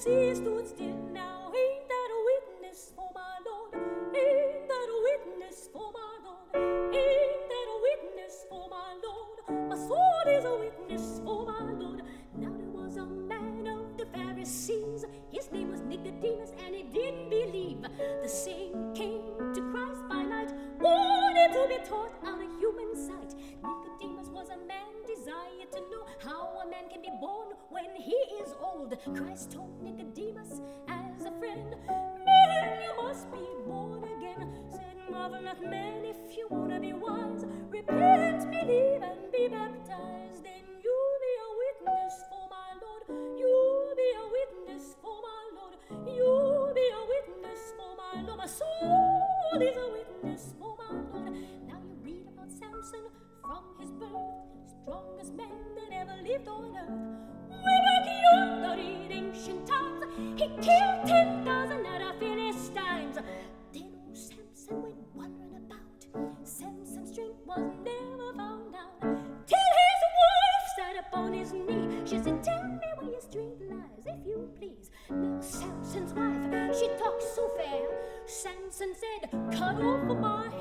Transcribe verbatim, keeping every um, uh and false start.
sea stood still now. Ain't that a witness for my Lord? Ain't that a witness for my Lord? Ain't that a witness for my Lord? My sword is a witness for my Lord. Now there was a man of the Pharisees. His name was Nicodemus, and he didn't believe. The same came to Christ by night, wanted to be taught out of human sight. Nicodemus was a man desired to know how a man can be born when he is old. Christ told Nicodemus as a friend, man, you must be born again. Said, marvel not, man, if you want to be wise. Repent, believe, and be baptized. Then you'll be a witness for my Lord. You'll be a witness for my Lord. You'll be a witness for my Lord. My soul is a witness for my Lord. Now you read about Samson from his birth, strongest man that ever lived on earth. Way back yonder in ancient times, he killed ten thousand out of Philistines. Then old Samson went wandering about. Samson's strength was never found out. Till his wife sat upon his knee. She said, tell me where your strength lies, if you please. Now Samson's wife, she talked so fair. Samson said, cut off my